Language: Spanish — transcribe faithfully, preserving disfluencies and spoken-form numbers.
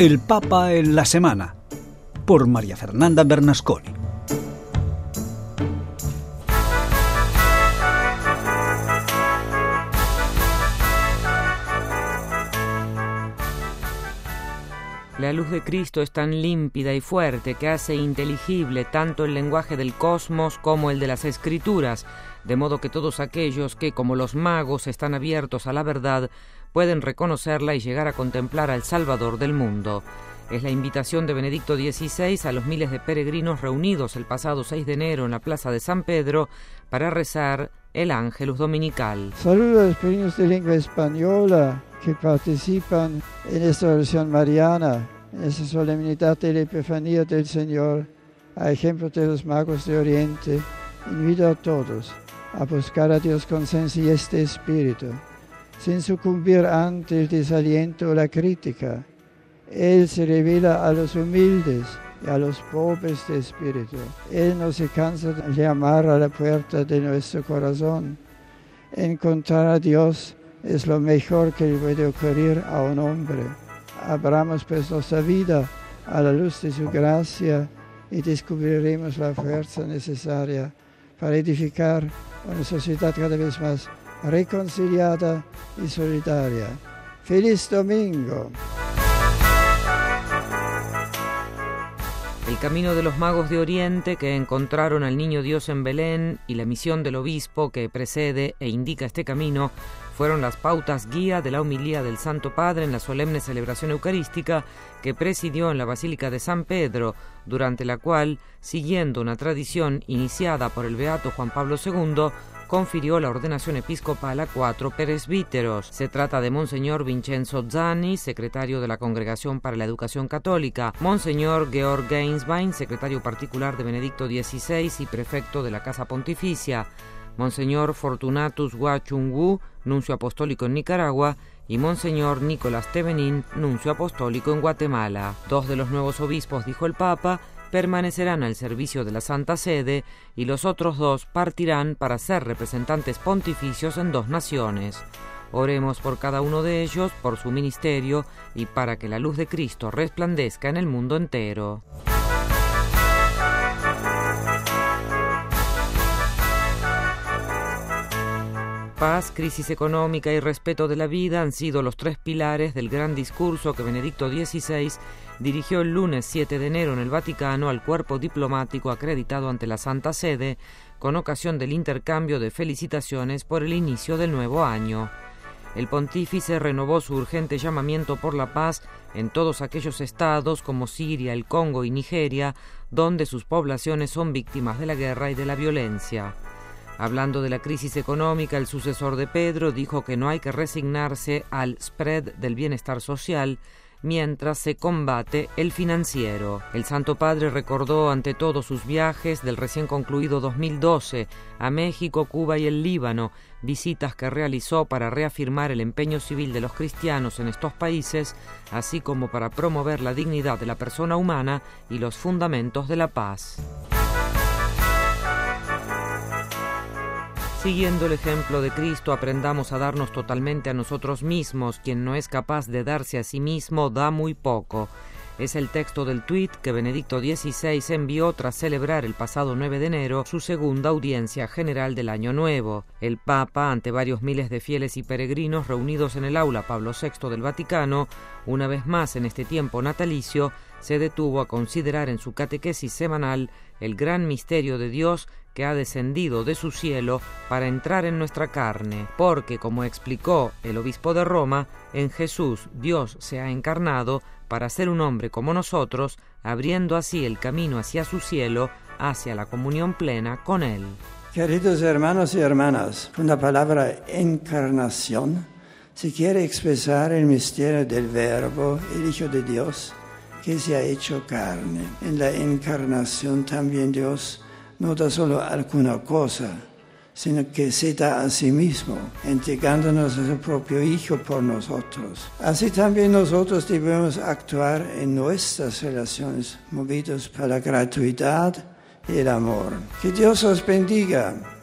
El Papa en la Semana, por María Fernanda Bernasconi. La luz de Cristo es tan límpida y fuerte que hace inteligible tanto el lenguaje del cosmos como el de las Escrituras, de modo que todos aquellos que, como los magos, están abiertos a la verdad, pueden reconocerla y llegar a contemplar al Salvador del mundo. Es la invitación de Benedicto dieciséis a los miles de peregrinos reunidos el pasado seis de enero en la Plaza de San Pedro para rezar el Ángelus Dominical. Saludo a los peregrinos de lengua española que participan en esta oración mariana, en esta solemnidad de la Epifanía del Señor. A ejemplo de los magos de Oriente, invito a todos a buscar a Dios con sencillez de espíritu, sin sucumbir ante el desaliento o la crítica. Él se revela a los humildes y a los pobres de espíritu. Él no se cansa de llamar a la puerta de nuestro corazón. Encontrar a Dios es lo mejor que le puede ocurrir a un hombre. Abramos pues nuestra vida a la luz de su gracia y descubriremos la fuerza necesaria para edificar una sociedad cada vez más reconciliada y solidaria. ¡Feliz domingo! El camino de los magos de Oriente que encontraron al Niño Dios en Belén y la misión del obispo que precede e indica este camino fueron las pautas guía de la homilía del Santo Padre en la solemne celebración eucarística que presidió en la Basílica de San Pedro, durante la cual, siguiendo una tradición iniciada por el beato Juan Pablo segundo, confirió la ordenación episcopal a cuatro presbíteros. Se trata de Monseñor Vincenzo Zani, secretario de la Congregación para la Educación Católica, Monseñor Georg Gainswein, secretario particular de Benedicto dieciséis y prefecto de la Casa Pontificia, Monseñor Fortunatus Huachungu, nuncio apostólico en Nicaragua, y Monseñor Nicolás Tevenin, nuncio apostólico en Guatemala. Dos de los nuevos obispos, dijo el Papa, permanecerán al servicio de la Santa Sede y los otros dos partirán para ser representantes pontificios en dos naciones. Oremos por cada uno de ellos, por su ministerio y para que la luz de Cristo resplandezca en el mundo entero. Paz, crisis económica y respeto de la vida han sido los tres pilares del gran discurso que Benedicto dieciséis dirigió el lunes siete de enero en el Vaticano al cuerpo diplomático acreditado ante la Santa Sede con ocasión del intercambio de felicitaciones por el inicio del nuevo año. El pontífice renovó su urgente llamamiento por la paz en todos aquellos estados como Siria, el Congo y Nigeria, donde sus poblaciones son víctimas de la guerra y de la violencia. Hablando de la crisis económica, el sucesor de Pedro dijo que no hay que resignarse al spread del bienestar social mientras se combate el financiero. El Santo Padre recordó ante todo sus viajes del recién concluido dos mil doce a México, Cuba y el Líbano, visitas que realizó para reafirmar el empeño civil de los cristianos en estos países, así como para promover la dignidad de la persona humana y los fundamentos de la paz. Siguiendo el ejemplo de Cristo, aprendamos a darnos totalmente a nosotros mismos. Quien no es capaz de darse a sí mismo, da muy poco. Es el texto del tuit que Benedicto dieciséis envió tras celebrar el pasado nueve de enero su segunda audiencia general del Año Nuevo. El Papa, ante varios miles de fieles y peregrinos reunidos en el aula Pablo sexto del Vaticano, una vez más en este tiempo natalicio, se detuvo a considerar en su catequesis semanal el gran misterio de Dios que ha descendido de su cielo para entrar en nuestra carne, porque, como explicó el obispo de Roma, en Jesús Dios se ha encarnado para ser un hombre como nosotros, abriendo así el camino hacia su cielo, hacia la comunión plena con Él. Queridos hermanos y hermanas, con la palabra encarnación se quiere expresar el misterio del Verbo, el Hijo de Dios, que se ha hecho carne. En la encarnación también Dios no da solo alguna cosa, sino que se da a sí mismo, entregándonos a su propio Hijo por nosotros. Así también nosotros debemos actuar en nuestras relaciones, movidos por la gratuidad y el amor. Que Dios os bendiga.